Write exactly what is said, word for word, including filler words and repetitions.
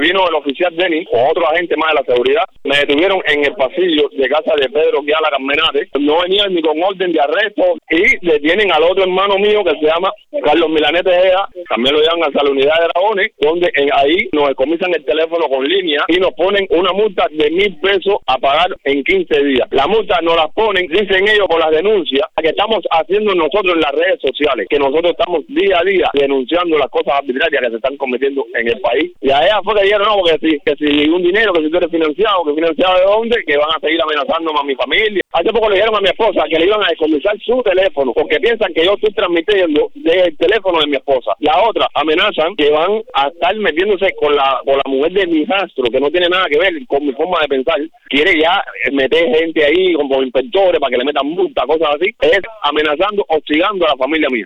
Vino el oficial Denis o otro agente más de la seguridad. Me detuvieron en el pasillo de casa de Pedro Guiala Carmenate. No venían ni con orden de arresto y detienen al otro hermano mío que se llama Carlos Milanete Ejea. También lo llevan hasta la unidad de Dragones, donde en, ahí nos decomisan el teléfono con línea y nos ponen una multa de mil pesos a pagar en quince días. La multa nos la ponen, dicen ellos, por las denuncias que estamos haciendo nosotros en las redes sociales, que nosotros estamos día a día denunciando las cosas arbitrarias que se están cometiendo en el país. Y a ella fue que dijeron, no, porque si, que si un dinero, que si tú eres financiado, que financiado de dónde, que van a seguir amenazándome a mi familia. Hace poco le dijeron a mi esposa que le iban a decomisar su teléfono, porque piensan que yo estoy transmitiendo desde el teléfono de mi esposa. La otra, amenazan que van a estar metiéndose con la, con la mujer de mi hijastro, que no tiene nada que ver con mi forma de pensar. Quiere ya meter gente ahí como inspectores para que le metan multa, cosas así. Es amenazando, hostigando a la familia mía.